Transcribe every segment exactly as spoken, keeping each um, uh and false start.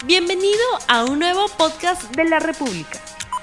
Bienvenido a un nuevo podcast de la República.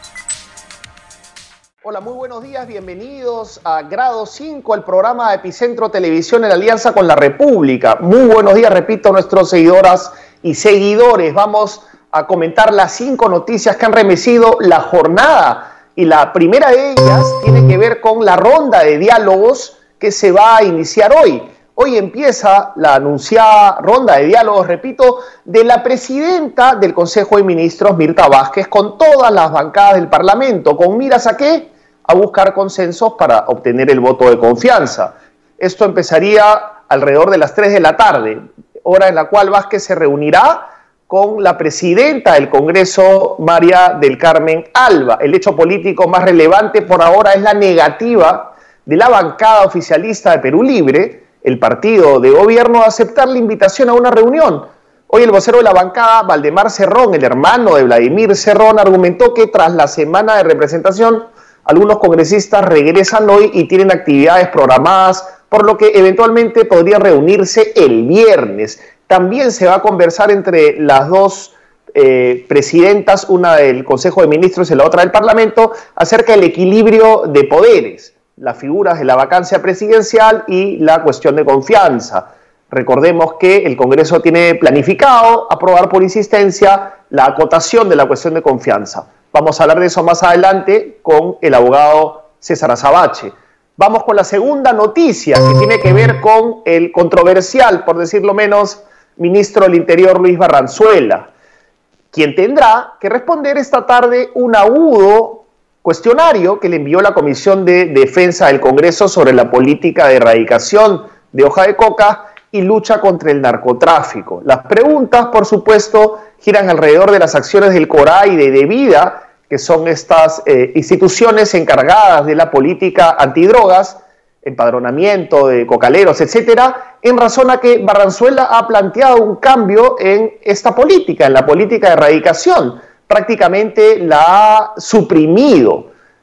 Hola, muy buenos días, bienvenidos a Grado cinco, el programa de Epicentro Televisión en alianza con la República. Muy buenos días, repito, a nuestros seguidoras y seguidores. Vamos a comentar las cinco noticias que han remecido la jornada. Y la primera de ellas tiene que ver con la ronda de diálogos que se va a iniciar hoy. Hoy empieza la anunciada ronda de diálogos, repito, de la presidenta del Consejo de Ministros, Mirta Vázquez, con todas las bancadas del Parlamento. ¿Con miras a qué? A buscar consensos para obtener el voto de confianza. Esto empezaría alrededor de las tres de la tarde, hora en la cual Vázquez se reunirá con la presidenta del Congreso, María del Carmen Alba. El hecho político más relevante por ahora es la negativa de la bancada oficialista de Perú Libre, el partido de gobierno, a aceptar la invitación a una reunión. Hoy el vocero de la bancada, Valdemar Cerrón, el hermano de Vladimir Cerrón, argumentó que tras la semana de representación, algunos congresistas regresan hoy y tienen actividades programadas, por lo que eventualmente podrían reunirse el viernes. También se va a conversar entre las dos eh, presidentas, una del Consejo de Ministros y la otra del Parlamento, acerca del equilibrio de poderes, las figuras de la vacancia presidencial y la cuestión de confianza. Recordemos que el Congreso tiene planificado aprobar por insistencia la acotación de la cuestión de confianza. Vamos a hablar de eso más adelante con el abogado César Azabache. Vamos con la segunda noticia, que tiene que ver con el controversial, por decirlo menos, ministro del Interior Luis Barranzuela, quien tendrá que responder esta tarde un agudo cuestionario que le envió la Comisión de Defensa del Congreso sobre la política de erradicación de hoja de coca y lucha contra el narcotráfico. Las preguntas, por supuesto, giran alrededor de las acciones del CORA y de DEVIDA, que son estas eh, instituciones encargadas de la política antidrogas, empadronamiento de cocaleros, etcétera, en razón a que Barranzuela ha planteado un cambio en esta política, en la política de erradicación. Prácticamente la ha suprimido,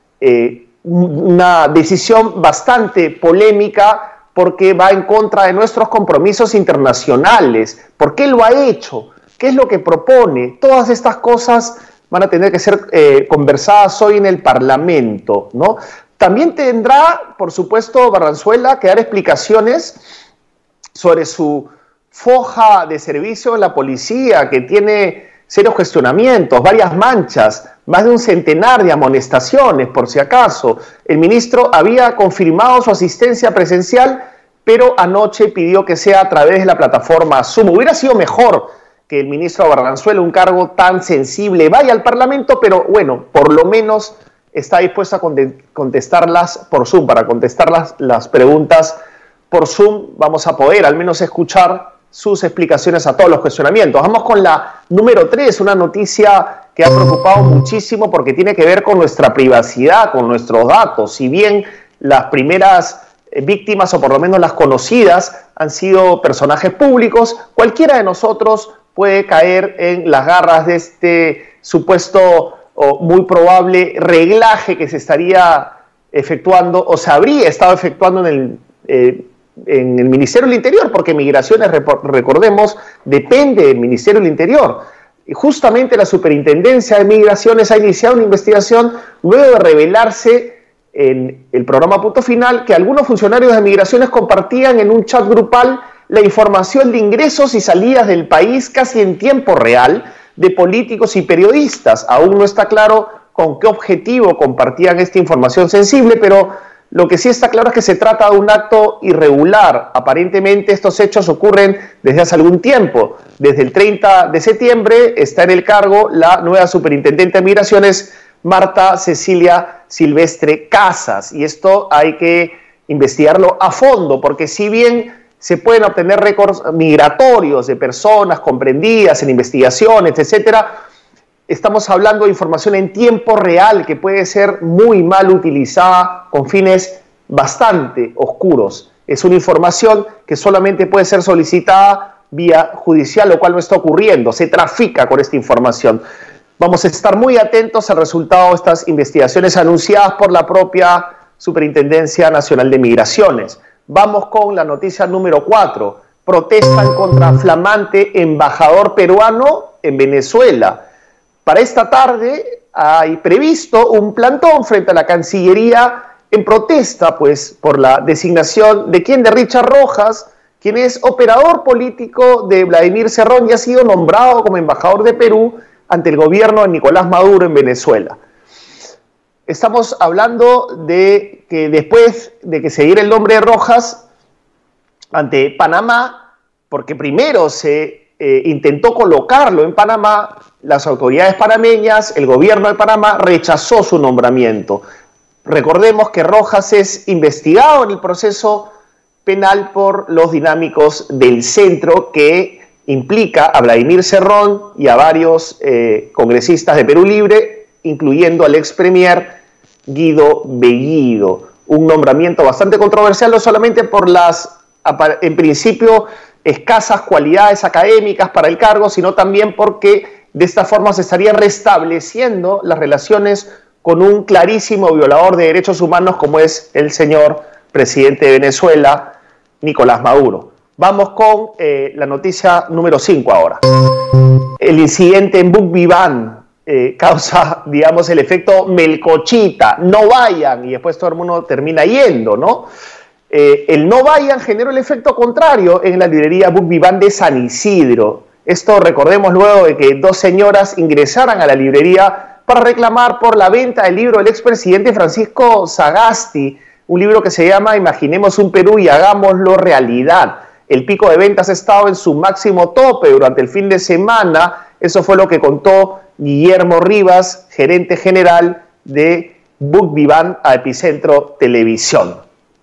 eh, una decisión bastante polémica porque va en contra de nuestros compromisos internacionales. ¿Por qué lo ha hecho? ¿Qué es lo que propone? Todas estas cosas van a tener que ser eh, conversadas hoy en el Parlamento, ¿no? También tendrá, por supuesto, Barranzuela que dar explicaciones sobre su foja de servicio en la policía, que tiene serios cuestionamientos, varias manchas, más de un centenar de amonestaciones, por si acaso. El ministro había confirmado su asistencia presencial, pero anoche pidió que sea a través de la plataforma Zoom. Hubiera sido mejor que el ministro Barranzuela, un cargo tan sensible, vaya al Parlamento, pero bueno, por lo menos está dispuesto a contestarlas por Zoom. Para contestar las, las preguntas por Zoom vamos a poder al menos escuchar sus explicaciones a todos los cuestionamientos. Vamos con la número tres, una noticia que ha preocupado muchísimo porque tiene que ver con nuestra privacidad, con nuestros datos. Si bien las primeras víctimas, o por lo menos las conocidas, han sido personajes públicos, cualquiera de nosotros puede caer en las garras de este supuesto o muy probable reglaje que se estaría efectuando o se habría estado efectuando en el eh, en el Ministerio del Interior, porque Migraciones, recordemos, depende del Ministerio del Interior. Y justamente la Superintendencia de Migraciones ha iniciado una investigación luego de revelarse en el programa Punto Final que algunos funcionarios de Migraciones compartían en un chat grupal la información de ingresos y salidas del país casi en tiempo real de políticos y periodistas. Aún no está claro con qué objetivo compartían esta información sensible, pero lo que sí está claro es que se trata de un acto irregular. Aparentemente estos hechos ocurren desde hace algún tiempo. Desde el treinta de septiembre está en el cargo la nueva superintendente de Migraciones, Marta Cecilia Silvestre Casas. Y esto hay que investigarlo a fondo, porque si bien se pueden obtener récords migratorios de personas comprendidas en investigaciones, etcétera, estamos hablando de información en tiempo real que puede ser muy mal utilizada con fines bastante oscuros. Es una información que solamente puede ser solicitada vía judicial, lo cual no está ocurriendo. Se trafica con esta información. Vamos a estar muy atentos al resultado de estas investigaciones anunciadas por la propia Superintendencia Nacional de Migraciones. Vamos con la noticia número cuatro. Protestan contra flamante embajador peruano en Venezuela. Para esta tarde hay previsto un plantón frente a la Cancillería en protesta, pues, por la designación de quién, de Richard Rojas, quien es operador político de Vladimir Cerrón y ha sido nombrado como embajador de Perú ante el gobierno de Nicolás Maduro en Venezuela. Estamos hablando de que después de que se diera el nombre de Rojas ante Panamá, porque primero se eh, intentó colocarlo en Panamá, las autoridades panameñas, el gobierno de Panamá rechazó su nombramiento. Recordemos que Rojas es investigado en el proceso penal por los dinámicos del centro, que implica a Vladimir Cerrón y a varios eh, congresistas de Perú Libre, incluyendo al ex premier Guido Bellido. Un nombramiento bastante controversial, no solamente por las, en principio, escasas cualidades académicas para el cargo, sino también porque de esta forma se estarían restableciendo las relaciones con un clarísimo violador de derechos humanos como es el señor presidente de Venezuela, Nicolás Maduro. Vamos con eh, la noticia número cinco ahora. El incidente en Bukbiván eh, causa, digamos, el efecto melcochita. No vayan, y después todo el mundo termina yendo, ¿no? Eh, el no vayan generó el efecto contrario en la librería Bukbiván de San Isidro. Esto recordemos luego de que dos señoras ingresaran a la librería para reclamar por la venta del libro del expresidente Francisco Sagasti, un libro que se llama Imaginemos un Perú y hagámoslo realidad. El pico de ventas ha estado en su máximo tope durante el fin de semana. Eso fue lo que contó Guillermo Rivas, gerente general de Bukbiván a Epicentro Televisión.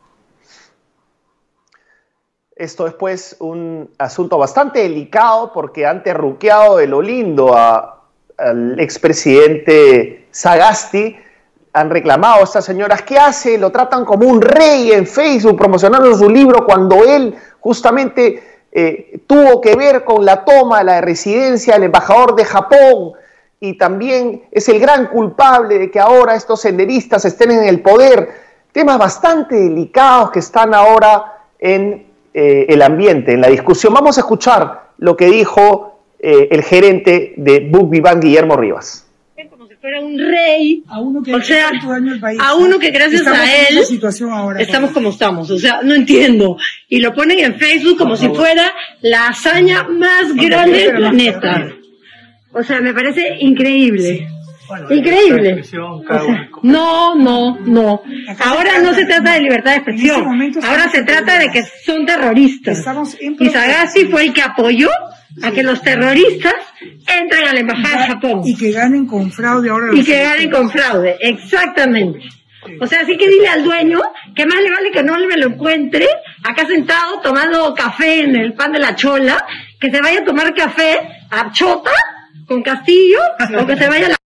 Esto es pues un asunto bastante delicado porque han terruqueado de lo lindo a, al expresidente Sagasti. Han reclamado a estas señoras, ¿qué hace? Lo tratan como un rey en Facebook promocionando su libro cuando él justamente eh, tuvo que ver con la toma de la residencia del embajador de Japón y también es el gran culpable de que ahora estos senderistas estén en el poder. Temas bastante delicados que están ahora en eh, el ambiente, en la discusión. Vamos a escuchar lo que dijo eh, el gerente de Bukbiván, Guillermo Rivas. Era un rey, a uno que o sea, daño al país. a uno que gracias estamos a él en situación ahora, estamos como estamos, o sea, no entiendo. Y lo ponen en Facebook como si fuera la hazaña más grande del planeta. O sea, me parece increíble. Bueno, increíble. O sea, no, no, no. Ahora no se trata de libertad de expresión. Ahora se trata de que son terroristas. Y Sagasti fue el que apoyó a que los terroristas entren a la embajada de Japón. Y que ganen con fraude ahora. Y que ganen con fraude, exactamente. O sea, así que dile al dueño que más le vale que no me lo encuentre acá sentado tomando café en el pan de la chola, que se vaya a tomar café a Chota con Castillo, o que se vaya a la...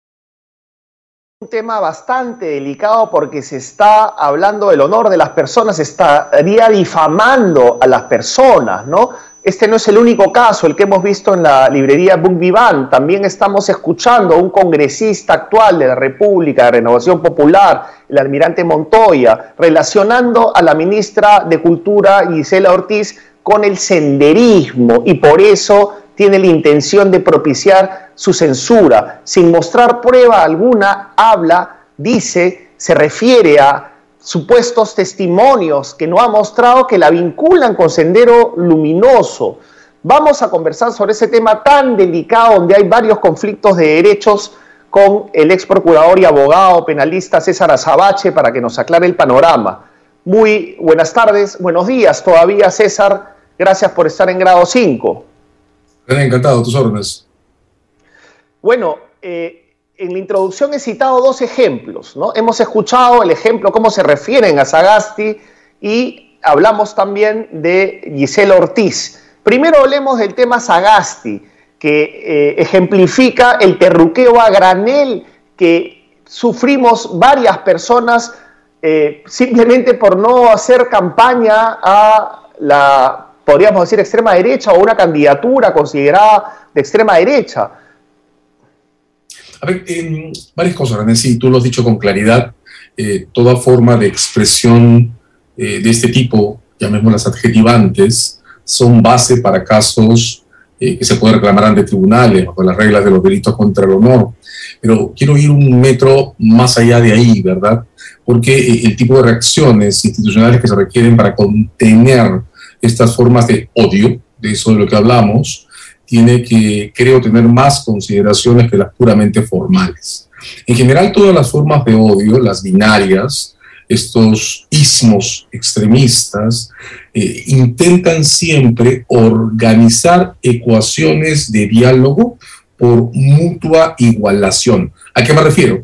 Un tema bastante delicado porque se está hablando del honor de las personas, se estaría difamando a las personas, ¿no? Este no es el único caso, el que hemos visto en la librería Bukbiván. También estamos escuchando a un congresista actual de la República de Renovación Popular, el almirante Montoya, relacionando a la ministra de Cultura, Gisela Ortiz, con el senderismo y por eso tiene la intención de propiciar su censura. Sin mostrar prueba alguna, habla, dice, se refiere a supuestos testimonios que no ha mostrado que la vinculan con Sendero Luminoso. Vamos a conversar sobre ese tema tan delicado donde hay varios conflictos de derechos con el ex procurador y abogado penalista César Azabache para que nos aclare el panorama. Muy buenas tardes, buenos días todavía, César. Gracias por estar en grado cinco. Encantado, tus órdenes. Bueno, eh, en la introducción he citado dos ejemplos, ¿no? Hemos escuchado el ejemplo, cómo se refieren a Sagasti y hablamos también de Gisela Ortiz. Primero hablemos del tema Sagasti, que eh, ejemplifica el terruqueo a granel que sufrimos varias personas eh, simplemente por no hacer campaña a la, podríamos decir, extrema derecha o una candidatura considerada de extrema derecha. A ver, eh, varias cosas, René, sí, tú lo has dicho con claridad. Eh, toda forma de expresión eh, de este tipo, llamémoslas adjetivantes, son base para casos eh, que se puede reclamar ante tribunales bajo las reglas de los delitos contra el honor. Pero quiero ir un metro más allá de ahí, ¿verdad? Porque eh, el tipo de reacciones institucionales que se requieren para contener estas formas de odio, de eso de lo que hablamos, tiene que, creo, tener más consideraciones que las puramente formales. En general, todas las formas de odio, las binarias, estos ismos extremistas, eh, intentan siempre organizar ecuaciones de diálogo por mutua igualación. ¿A qué me refiero?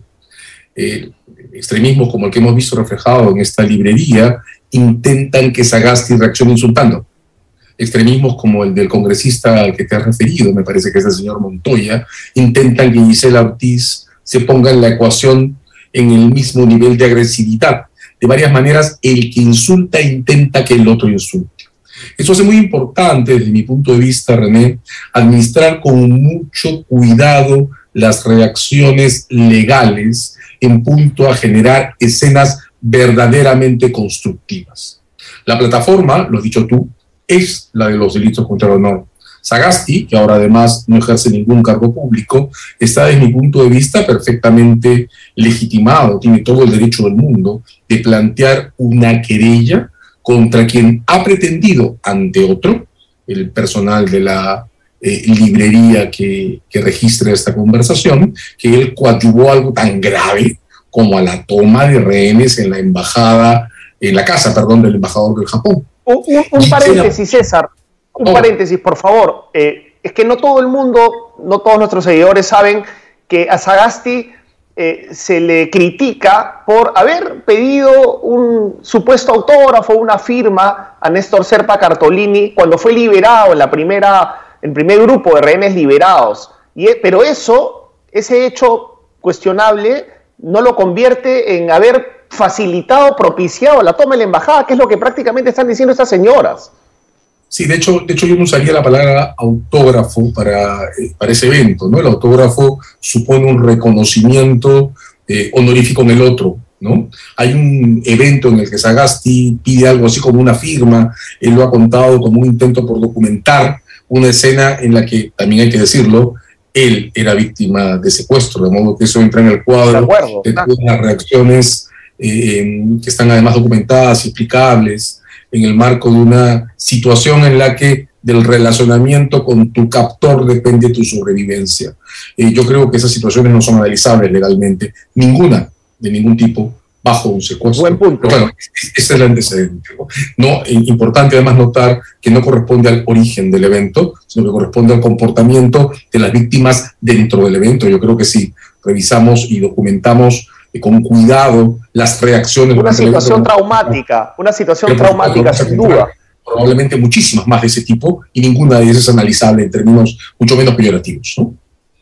Eh, extremismos como el que hemos visto reflejado en esta librería intentan que Sagasti reaccione insultando. Extremismos como el del congresista al que te has referido, me parece que es el señor Montoya, intentan que Gisela Ortiz se ponga en la ecuación en el mismo nivel de agresividad. De varias maneras, el que insulta intenta que el otro insulte. Eso hace muy importante, desde mi punto de vista, René, administrar con mucho cuidado las reacciones legales en punto a generar escenas verdaderamente constructivas. La plataforma, lo has dicho tú, es la de los delitos contra el honor. Sagasti, que ahora además no ejerce ningún cargo público, está desde mi punto de vista perfectamente legitimado, tiene todo el derecho del mundo de plantear una querella contra quien ha pretendido ante otro, el personal de la eh, librería que, que registra esta conversación, que él coadyuvó algo tan grave como a la toma de rehenes en la embajada, en la casa, perdón, del embajador del Japón. Un, un, un paréntesis, César, un oh. paréntesis, por favor. Eh, es que no todo el mundo, no todos nuestros seguidores saben que a Sagasti eh, se le critica por haber pedido un supuesto autógrafo, una firma a Néstor Serpa Cartolini cuando fue liberado en la primera, el primer grupo de rehenes liberados. Y, pero eso, ese hecho cuestionable, no lo convierte en haber facilitado, propiciado la toma de la embajada, que es lo que prácticamente están diciendo estas señoras. Sí, de hecho, de hecho yo no usaría la palabra autógrafo para, eh, para ese evento, ¿no? El autógrafo supone un reconocimiento eh, honorífico en el otro, ¿no? Hay un evento en el que Sagasti pide algo así como una firma, él lo ha contado como un intento por documentar una escena en la que, también hay que decirlo, él era víctima de secuestro, de modo que eso entra en el cuadro de, acuerdo, de todas las reacciones eh, que están además documentadas y explicables en el marco de una situación en la que del relacionamiento con tu captor depende tu sobrevivencia. Eh, yo creo que esas situaciones no son analizables legalmente, ninguna, de ningún tipo, bajo un secuestro. Buen punto. Pero bueno, ese es el antecedente. No, importante además notar que no corresponde al origen del evento, sino que corresponde al comportamiento de las víctimas dentro del evento. Yo creo que sí, revisamos y documentamos eh, con cuidado las reacciones. Una situación traumática, una situación traumática, sin duda. Probablemente muchísimas más de ese tipo, y ninguna de ellas es analizable en términos mucho menos peyorativos, ¿no?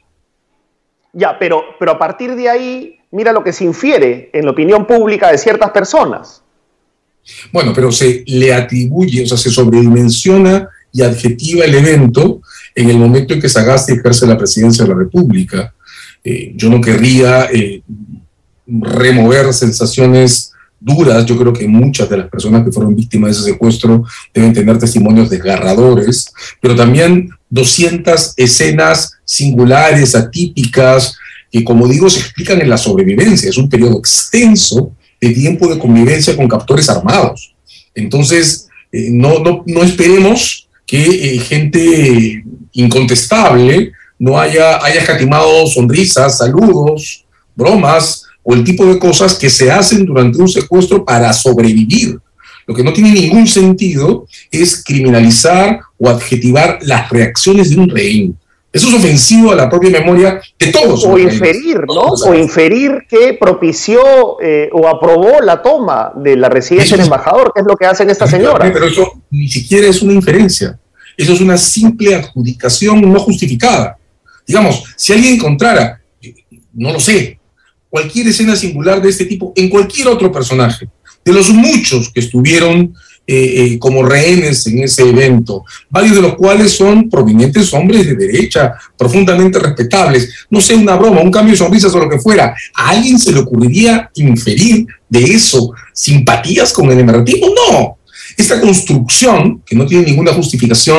Ya, pero, pero a partir de ahí, mira lo que se infiere en la opinión pública de ciertas personas. Bueno, pero se le atribuye, o sea, se sobredimensiona y adjetiva el evento en el momento en que Sagasti ejerce la presidencia de la República. Eh, yo no querría eh, remover sensaciones duras. Yo creo que muchas de las personas que fueron víctimas de ese secuestro deben tener testimonios desgarradores, pero también doscientas escenas singulares, atípicas, que, como digo, se explican en la sobrevivencia. Es un periodo extenso de tiempo de convivencia con captores armados. Entonces, eh, no, no, no esperemos que eh, gente incontestable no haya, haya escatimado sonrisas, saludos, bromas, o el tipo de cosas que se hacen durante un secuestro para sobrevivir. Lo que no tiene ningún sentido es criminalizar o adjetivar las reacciones de un rehén. Eso es ofensivo a la propia memoria de todos. O inferir, ¿no? O inferir que propició eh, o aprobó la toma de la residencia del embajador, que es lo que hacen estas señoras. Pero eso ni siquiera es una inferencia. Eso es una simple adjudicación no justificada. Digamos, si alguien encontrara, no lo sé, cualquier escena singular de este tipo en cualquier otro personaje, de los muchos que estuvieron eh, eh, como rehenes en ese evento, varios de los cuales son provenientes hombres de derecha, profundamente respetables, no sé, una broma, un cambio de sonrisas o lo que fuera, ¿a alguien se le ocurriría inferir de eso simpatías con el emerotismo? No. Esta construcción, que no tiene ninguna justificación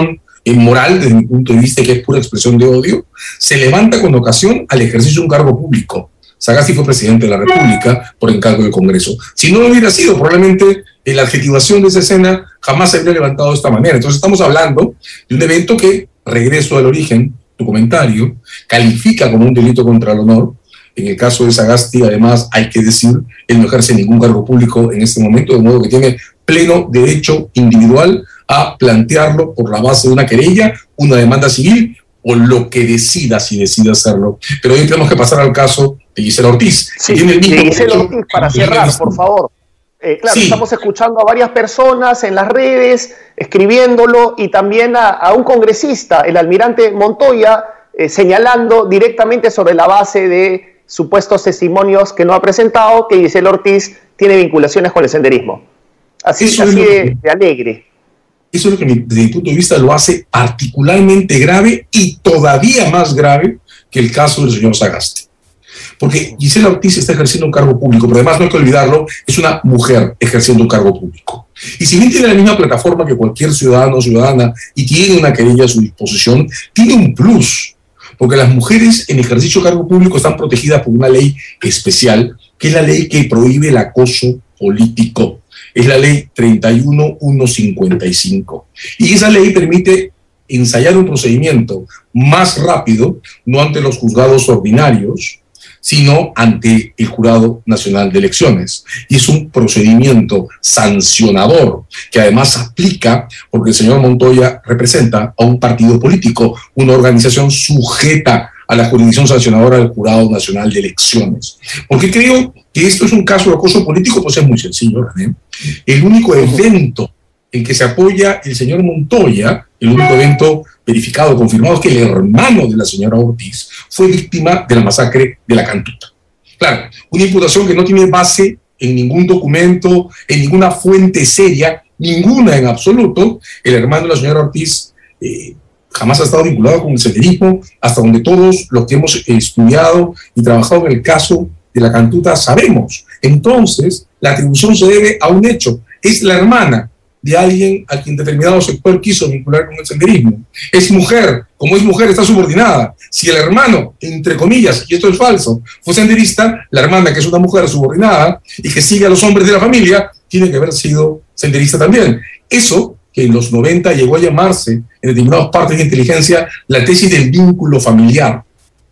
eh, moral, desde mi punto de vista, que es pura expresión de odio, se levanta con ocasión al ejercicio de un cargo público. Sagasti fue presidente de la República por encargo del Congreso. Si no lo hubiera sido, probablemente eh, la adjetivación de esa escena jamás se habría levantado de esta manera. Entonces estamos hablando de un evento que, regreso al origen, tu comentario, califica como un delito contra el honor. En el caso de Sagasti, además, hay que decir, él no ejerce ningún cargo público en este momento, de modo que tiene pleno derecho individual a plantearlo por la base de una querella, una demanda civil o lo que decida, si decide hacerlo. Pero hoy tenemos que pasar al caso de Gisela Ortiz. Sí, que tiene el mismo de Gisela derecho, Ortiz, para cerrar, por favor. Eh, claro, sí. Estamos escuchando a varias personas en las redes, escribiéndolo, y también a, a un congresista, el almirante Montoya, eh, señalando directamente sobre la base de supuestos testimonios que no ha presentado, que Gisela Ortiz tiene vinculaciones con el senderismo. Así, así de, que, de alegre. Eso es lo que, desde mi punto de vista, lo hace particularmente grave y todavía más grave que el caso del señor Sagasti. Porque Gisela Ortiz está ejerciendo un cargo público, pero además no hay que olvidarlo, es una mujer ejerciendo un cargo público. Y si bien tiene la misma plataforma que cualquier ciudadano o ciudadana y tiene una querella a su disposición, tiene un plus, porque las mujeres en ejercicio de cargo público están protegidas por una ley especial, que es la ley que prohíbe el acoso político. Es la ley treinta y uno mil ciento cincuenta y cinco. Y esa ley permite ensayar un procedimiento más rápido, no ante los juzgados ordinarios, sino ante el Jurado Nacional de Elecciones. Y es un procedimiento sancionador, que además aplica, porque el señor Montoya representa a un partido político, una organización sujeta a la jurisdicción sancionadora del Jurado Nacional de Elecciones. ¿Por qué creo que esto es un caso de acoso político? Pues es muy sencillo, ¿eh? El único evento en que se apoya el señor Montoya, el único evento verificado, confirmado, es que el hermano de la señora Ortiz fue víctima de la masacre de la Cantuta. Claro, una imputación que no tiene base en ningún documento, en ninguna fuente seria, ninguna en absoluto. El hermano de la señora Ortiz eh, jamás ha estado vinculado con el senderismo, hasta donde todos los que hemos estudiado y trabajado en el caso de la Cantuta sabemos. Entonces, la atribución se debe a un hecho. Es la hermana de alguien a quien determinado sector quiso vincular con el senderismo. Es mujer, como es mujer está subordinada. Si el hermano, entre comillas, y esto es falso, fue senderista, la hermana, que es una mujer subordinada y que sigue a los hombres de la familia, tiene que haber sido senderista también. Eso, que en los noventa llegó a llamarse en determinadas partes de inteligencia la tesis del vínculo familiar.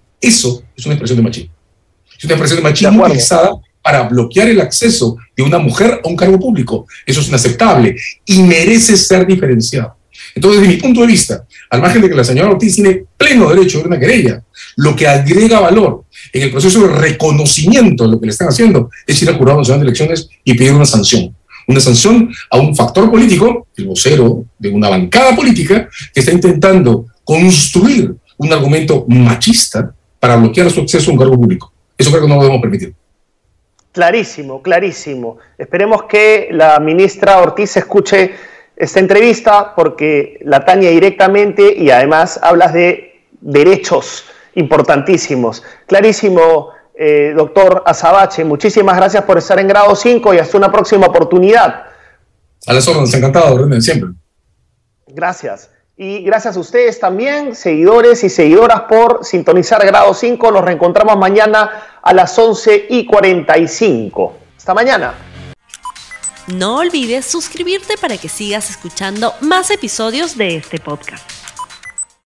Eso es una expresión de machismo. Es una expresión de machismo utilizada para bloquear el acceso de una mujer a un cargo público. Eso es inaceptable y merece ser diferenciado. Entonces, desde mi punto de vista, al margen de que la señora Ortiz tiene pleno derecho a una querella, lo que agrega valor en el proceso de reconocimiento de lo que le están haciendo es ir al Jurado Nacional de Elecciones y pedir una sanción. Una sanción a un factor político, el vocero de una bancada política, que está intentando construir un argumento machista para bloquear su acceso a un cargo público. Eso creo que no lo debemos permitir. Clarísimo, clarísimo. Esperemos que la ministra Ortiz escuche esta entrevista, porque la atañe directamente y además hablas de derechos importantísimos. Clarísimo, eh, doctor Azabache. Muchísimas gracias por estar en Grado cinco y hasta una próxima oportunidad. A las órdenes, encantado, René, siempre. Gracias. Y gracias a ustedes también, seguidores y seguidoras, por sintonizar Grado cinco. Nos reencontramos mañana a las once y cuarenta y cinco. Hasta mañana. No olvides suscribirte para que sigas escuchando más episodios de este podcast.